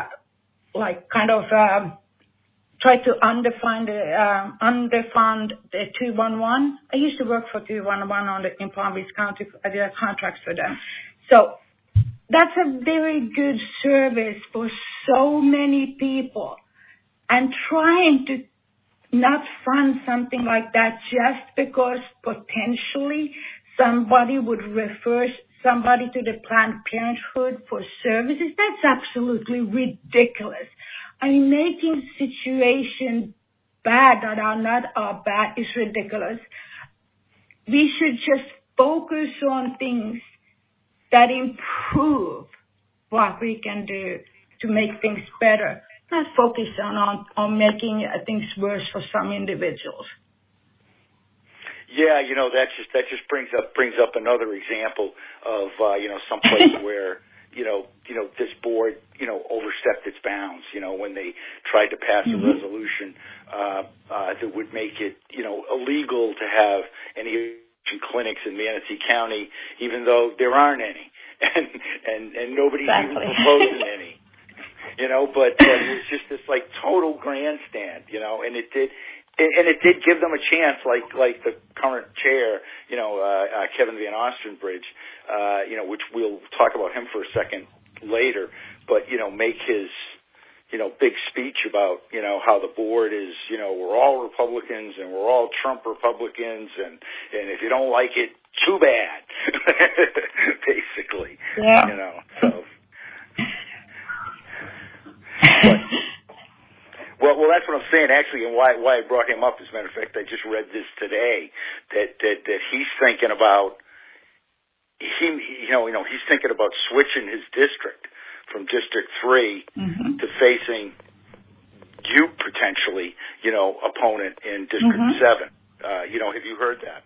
Speaker 6: try to underfund the 211. I used to work for 211 in Palm Beach County. I did contracts for them. So that's a very good service for so many people. And trying to not fund something like that just because potentially somebody would refer somebody to the Planned Parenthood for services, that's absolutely ridiculous. I mean, making situations bad that are not bad is ridiculous. We should just focus on things that improve what we can do to make things better, not focus on making things worse for some individuals.
Speaker 5: Yeah, that just brings up another example of someplace where this board overstepped its bounds. When they tried to pass a resolution that would make it illegal to have any clinics in Manatee County, even though there aren't any, and nobody's even proposing any. But it was just this total grandstand, and it did. And it did give them a chance, like the current chair, Kevin Van Ostenbridge, which we'll talk about him for a second later, but, make his, big speech about, how the board is, we're all Republicans and we're all Trump Republicans, and if you don't like it, too bad, basically, so. But, well, that's what I'm saying, actually, and why I brought him up. As a matter of fact, I just read this today that he's thinking about he's thinking about switching his district from District 3 to facing you potentially, opponent in District 7. Have you heard that?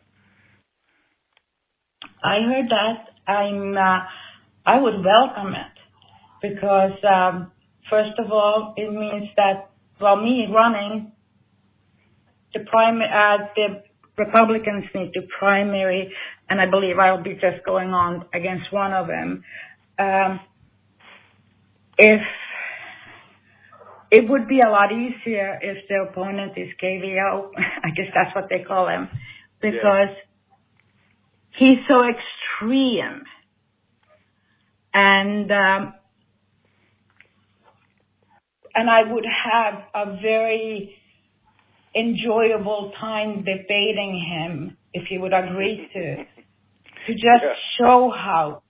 Speaker 6: I heard that. I would welcome it because first of all, it means that. Well, me running, the Republicans need to primary, and I believe I'll be just going on against one of them. If it would be a lot easier if the opponent is KVO, I guess that's what they call him, because he's so extreme, and I would have a very enjoyable time debating him if he would agree to just show how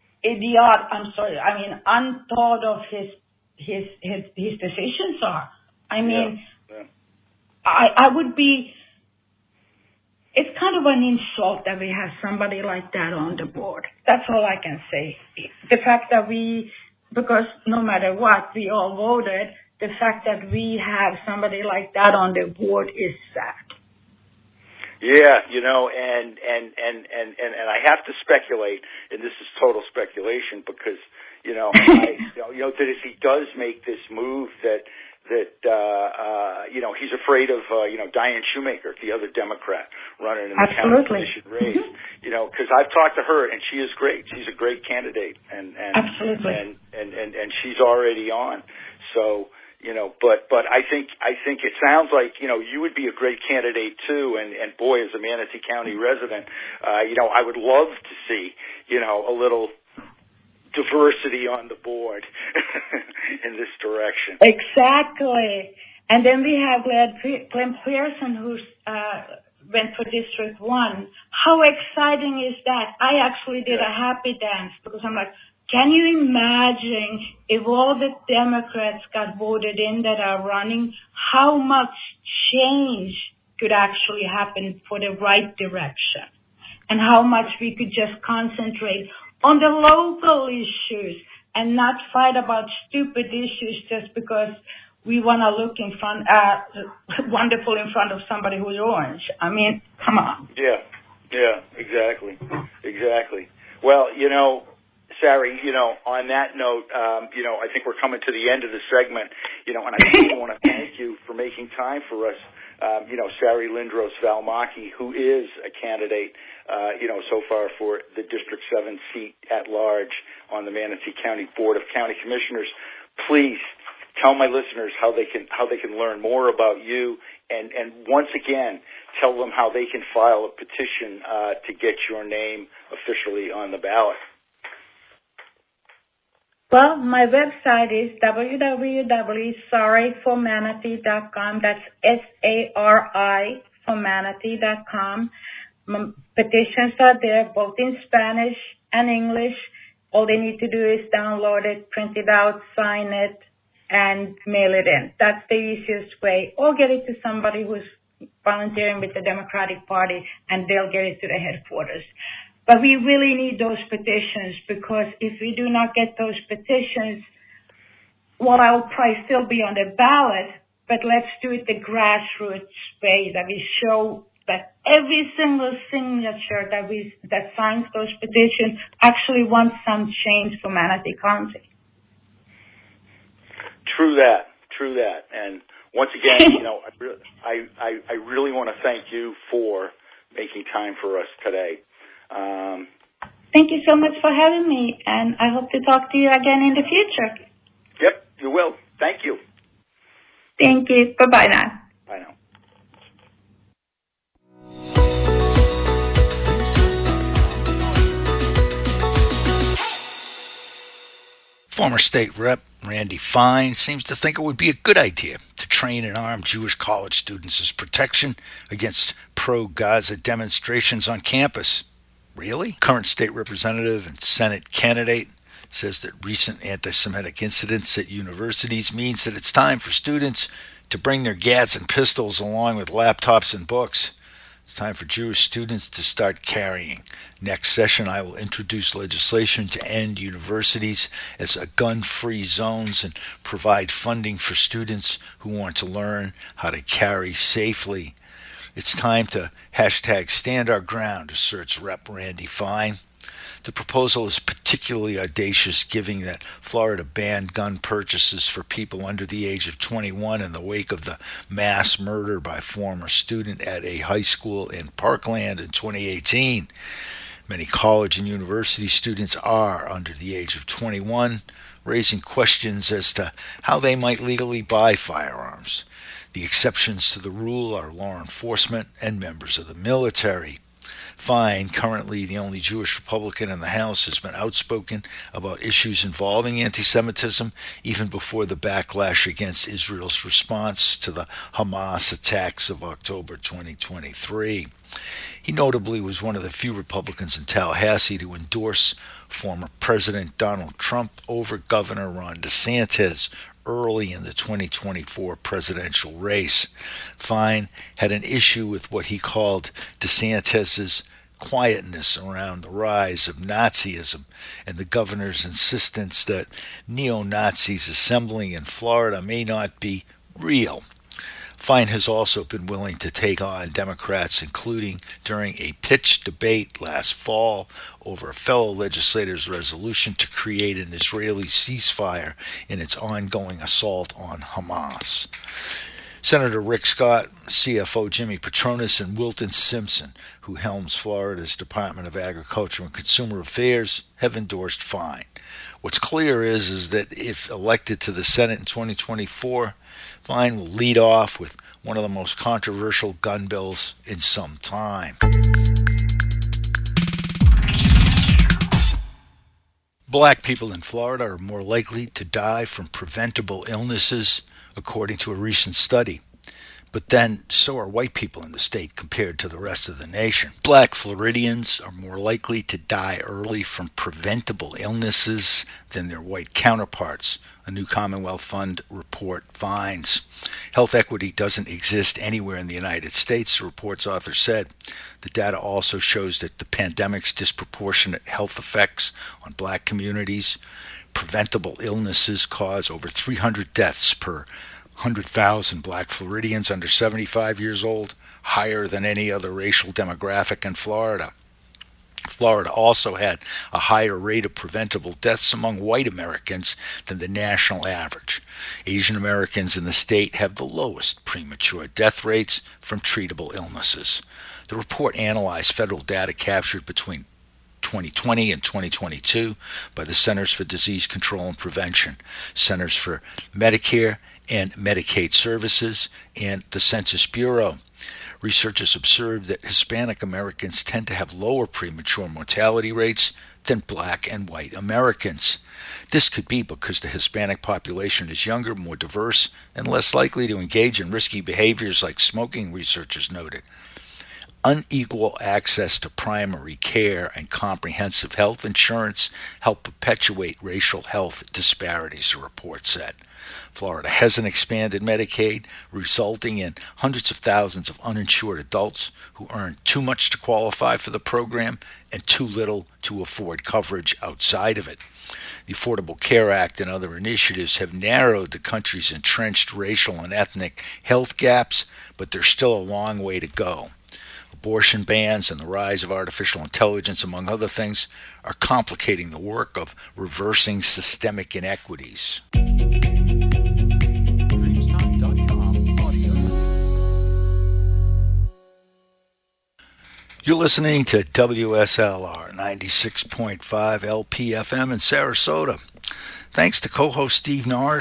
Speaker 6: unthought of his decisions are. I mean, I would be. It's kind of an insult that we have somebody like that on the board. That's all I can say. The fact that because no matter what, we all voted, the fact that we have somebody like that on the board is sad.
Speaker 5: Yeah, and I have to speculate, and this is total speculation because, that if he does make this move that he's afraid of, Diane Shoemaker, the other Democrat running in the county commission race, because I've talked to her and she is great. She's a great candidate and she's already on. So, but I think it sounds like, you would be a great candidate too. And boy, as a Manatee County resident, I would love to see, a little diversity on the board in this direction.
Speaker 6: Exactly. And then we have Glenn Pearson, who's went for District 1. How exciting is that? I actually did a happy dance because I'm like, can you imagine if all the Democrats got voted in that are running, how much change could actually happen for the right direction? And how much we could just concentrate on the local issues and not fight about stupid issues just because we want to look wonderful in front of somebody who's orange. I mean, come on.
Speaker 5: Yeah, exactly. Well, Sari, on that note, I think we're coming to the end of the segment, and I really want to thank you for making time for us. Sari Lindros Valmaki, who is a candidate, so far for the District 7 seat at large on the Manatee County Board of County Commissioners. Please tell my listeners how they can learn more about you, and once again, tell them how they can file a petition to get your name officially on the ballot.
Speaker 6: Well, my website is www.sariformanatee.com. That's SARI for manatee.com. Petitions are there, both in Spanish and English. All they need to do is download it, print it out, sign it, and mail it in. That's the easiest way. Or get it to somebody who's volunteering with the Democratic Party, and they'll get it to the headquarters. But we really need those petitions, because if we do not get those petitions, well, I'll probably still be on the ballot, but let's do it the grassroots way, that we show but every single signature that signs those petitions actually wants some change for Manatee County.
Speaker 5: True that. And once again, I really want to thank you for making time for us today.
Speaker 6: Thank you so much for having me, and I hope to talk to you again in the future.
Speaker 5: Yep, you will. Thank you.
Speaker 6: Thank you. Bye-bye now.
Speaker 5: Bye now. Former state rep Randy Fine seems to think it would be a good idea to train and arm Jewish college students as protection against pro-Gaza demonstrations on campus. Really? Current state representative and Senate candidate says that recent anti-Semitic incidents at universities means that it's time for students to bring their gads and pistols along with laptops and books. It's time for Jewish students to start carrying. Next session, I will introduce legislation to end universities as gun-free zones and provide funding for students who want to learn how to carry safely. It's time to #stand our ground, asserts Rep. Randy Fine. The proposal is particularly audacious, given that Florida banned gun purchases for people under the age of 21 in the wake of the mass murder by a former student at a high school in Parkland in 2018. Many college and university students are under the age of 21, raising questions as to how they might legally buy firearms. The exceptions to the rule are law enforcement and members of the military. Fine, currently the only Jewish Republican in the House, has been outspoken about issues involving anti-Semitism even before the backlash against Israel's response to the Hamas attacks of October 2023. He notably was one of the few Republicans in Tallahassee to endorse former President Donald Trump over Governor Ron DeSantis early in the 2024 presidential race. Fine had an issue with what he called DeSantis's quietness around the rise of Nazism and the governor's insistence that neo-Nazis assembling in Florida may not be real. Fine has also been willing to take on Democrats, including during a pitched debate last fall over a fellow legislator's resolution to create an Israeli ceasefire in its ongoing assault on Hamas. Senator Rick Scott, CFO Jimmy Patronis, and Wilton Simpson, who helms Florida's Department of Agriculture and Consumer Affairs, have endorsed Fine. What's clear is that if elected to the Senate in 2024, Fine will lead off with one of the most controversial gun bills in some time. Black people in Florida are more likely to die from preventable illnesses, according to a recent study. But then, so are white people in the state compared to the rest of the nation. Black Floridians are more likely to die early from preventable illnesses than their white counterparts, a new Commonwealth Fund report finds. Health equity doesn't exist anywhere in the United States, the report's author said. The data also shows that the pandemic's disproportionate health effects on black communities. Preventable illnesses cause over 300 deaths per 100,000 black Floridians under 75 years old, higher than any other racial demographic in Florida. Florida also had a higher rate of preventable deaths among white Americans than the national average. Asian Americans in the state have the lowest premature death rates from treatable illnesses. The report analyzed federal data captured between 2020 and 2022 by the Centers for Disease Control and Prevention, Centers for Medicare and Medicaid Services, and the Census Bureau. Researchers observed that Hispanic Americans tend to have lower premature mortality rates than black and white Americans. This could be because the Hispanic population is younger, more diverse, and less likely to engage in risky behaviors like smoking, researchers noted. Unequal access to primary care and comprehensive health insurance help perpetuate racial health disparities, the report said. Florida hasn't expanded Medicaid, resulting in hundreds of thousands of uninsured adults who earn too much to qualify for the program and too little to afford coverage outside of it. The Affordable Care Act and other initiatives have narrowed the country's entrenched racial and ethnic health gaps, but there's still a long way to go.
Speaker 4: abortion bans and the rise of artificial intelligence, among other things, are complicating the work of reversing systemic inequities.
Speaker 7: Dreamstime.com audio.
Speaker 4: You're listening to WSLR 96.5 LPFM in Sarasota. Thanks to co-host Steve Norris